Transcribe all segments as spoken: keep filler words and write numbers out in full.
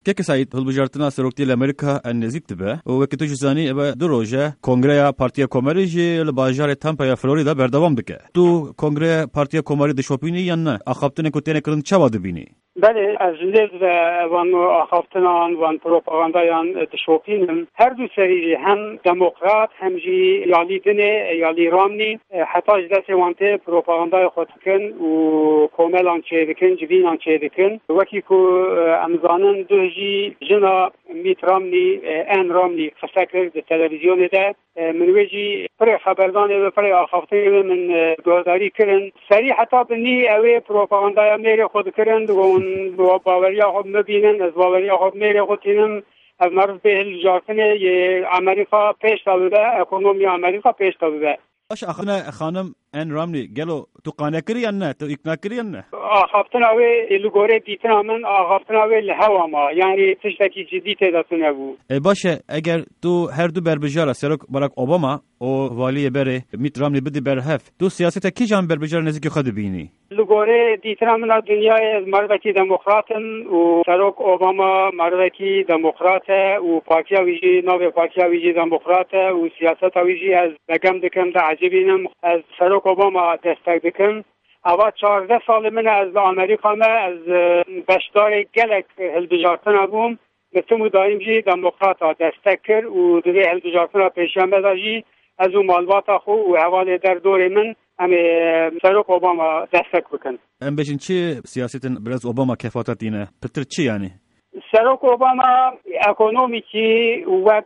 كيك سعيد هالبجارتنا سروكتي لأمريكا النزيك تبع وكتوش زاني أبا دروجة كونغريا بارتيا كوماري جي لباجار تامبا يا فلوريدا بردوام دكه تو كونغريا بارتيا كوماري دشوبيني ينا أخابتني كتيني كرن چوا دبيني بله از لیز وان آخافتنان وان پروپاگاندایان دشوپینم هر دو سری هم دموکرات هم جی یالی دنه یالی رامنی حتی جدت وانته پروپاگاندای خود کن و کوملان چه دکن جوینان چه دکن وکی که امزانن دو جی جنا میت رامنی ان رامنی خسکر ده تلویزیون ده منویجی پر خبردانه و پر آخافتنه من دوزاری کرن سری حتی بنی اوه پروپاگاندای میری خود کرن و باوریا خود مبینن از باوریا خود میره خودینم از مرز به الجارتنه امریکا پیش تابه اکونومی امریکا پیش تابه اش اخنا خانم ان رامنی گلو تو قانع کری یا نه تو اقناع کری یا نه آخافتنا و لگوره دیتنا من آخافتنا و لهوا ما یعنی تشتکی جدی تداتونه بو باشه اگر تو هر دو بربجار سرک باراک اوباما او والی بره میت رامنی بدی برهف تو سیاست کی جان بربجار نزدیک خود بینی لگوره دیتنا من دنیای مردکی دموکراتن و سرک اوباما مردکی دموکراته و پارتیا ویجی نو پارتیا ویجی دموکراته و سیاست ویجی از بگم دکم ده عجبینم از سرک اوباما دستک دکم اول چهارده سال من از امریکا ما از بشدار گلک هلبجارتنا بوم مثل دایم جی دموکراتا دستک کرد و دوی هلبجارتنا پیشان بداجی از اون مالباتا خو و حواله در دور من همه سرک اوباما دستک بکن. ام بجین چی سیاستن برز اوباما کفاتت دینه؟ پتر چی یعنی؟ سرک اوباما اکونومیکی وک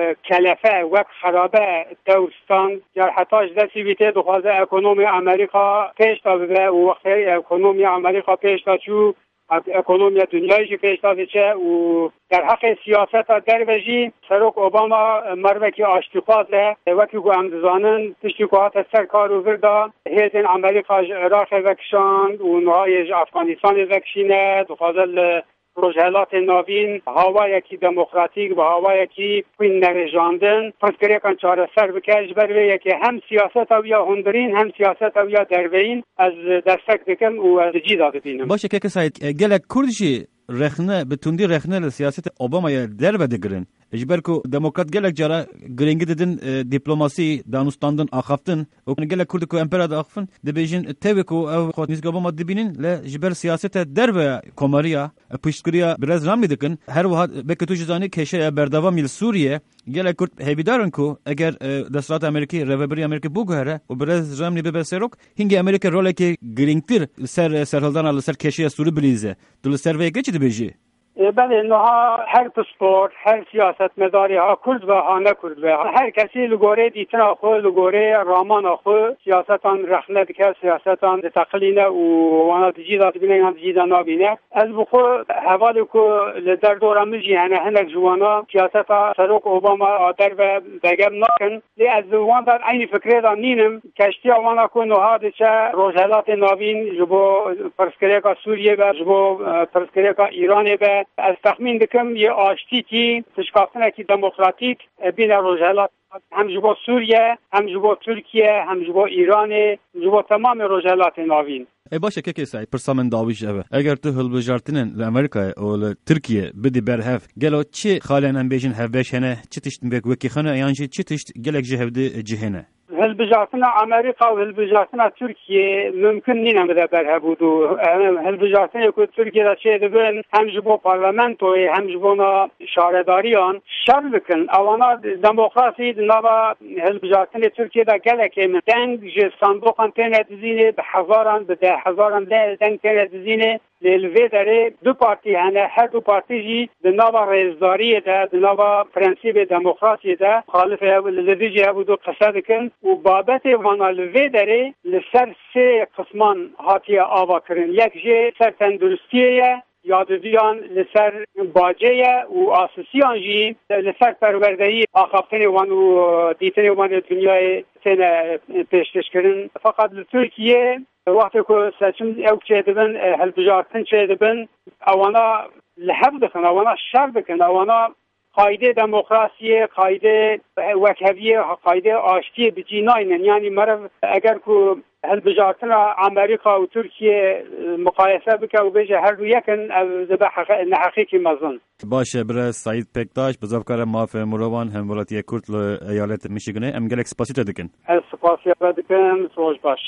کلفه وک خرابه دورستان در حتاش دستی بیته دخوازه اکونومی امریکا پیش تابه و وقتی اکونومی امریکا پیش تاچو اکونومی دنیایشی پیش تابه چه و در حق سیاست در وجی سرک اوباما مروکی آشتیخوازه وکی گو امزانن تشتیکوهات سرکار و وردا هیتن امریکا عراق وکشاند و نهای افغانستان وکشینه دخوازه روزهلات نوین هوایکی دموکراتیک و هوایکی پوین نرجاندن پسکری کن چهار سر بکش بروی یکی هم سیاست او یا هندرین هم سیاست او یا دروین از دستک دکم و از جیدا ببینم باشه که سعید گلک کردشی رخنه بتوندی رخنه لسیاست اوباما یا در بدگرن اجبر کو دموکرات گلک جرا گرینگ ددن دیپلماسی دانستاندن اخافتن و گلک کرد کو امپراد اخفن دبیجن توکو او خود نیز اوباما دبینن ل اجبر سیاست در به کوماریا پشتگریا براز رام میدکن هر وقت بکتو جزانی کشه بردوام میل سوریه گلک کرد هبیدارن کو اگر دستات امریکی رهبری امریکا بوگهره و براز رام نی به سرک هنگ امریکا رول کی گرینگتر سر سرهلدان سر کشه سوری بلیزه دل سروی گچ دبیجی بله نها هر پسپورت هر سیاست مداری ها کرد و ها نکرد و هر کسی لگوره دیتنا خو لگوره رامان خو سیاستان رخنه بکر سیاستان تقلینه و وانا تجیدا تبینه هم تجیدا نابینه از بخو حوالی که لدر دورم مجی هنه هنک جوانا سیاستا سروک اوباما آدر و بگم نکن لی از وان در این فکره دان نینم کشتی وانا که نها دیچه روزهلات نابین جبو پرسکریکا سوریه و جبو پرسکریکا ایرانه و از تخمین دکم یه آشتی کی تشکافتنه کی دموکراتیک بین روزهلات هم جبو سوریه هم جبو ترکیه هم جبو ایران جبو تمام روزهلات ناوین ای باشه که کسی پرسامن داویش اوه اگر تو هلبجارتنن لامریکا او ترکیه بدی برهف گلو چی خالن ام بیجن هفبش هنه چی تشت بک وکی خانه یانجی چی تشت گلک جهود جهنه هلبجارتنا امریکا و هلبجارتنا ترکیه ممکن نینم بده برهبودو هلبجارتنا که ترکیه دا چه دبن هم جبو پارلمنتوی هم جبونا شارداریان شر بکن اوانا دموکراسی نوا هلبجارتنا ترکیه دا گلک من دنگ جه صندوقان تینه دزینه به هزاران به ده هزاران دنگ تینه دزینه للوی داره دو پارتی هنه هر دو پارتی جی به نوا رئیسداری ده به نوا پرنسیب دموکراسی ده خالف لذی جه بودو قصد کن و بابت وانا لوی داره لسر سه قسمان هاتی آوا کرن یک جه سر تندرستیه یادویان لسر باجه و آسوسیان جی لسر پروردهی آخافتن وان و دیتن وان دنیای تن پیشکش کرن فقط لترکیه وقتی که سچم او چه دبن هلبجارتن چه دبن اوانا لحب دکن اوانا شر دکن اوانا قاعده دموکراسی، قاعده وکویه، قاعده آشتی بجیناینن. یعنی مرو اگر کو هلبجارتنا امریکا و ترکیه مقایسه بکه و بجه هر رو یکن نحقیقی مزن. باشه برای سعید پکتاش بزرگکار ماف مروان هم ولایت کرد ایالت میشیگنه ام گلک سپاسی دکن. سپاسی دکن. روز باش.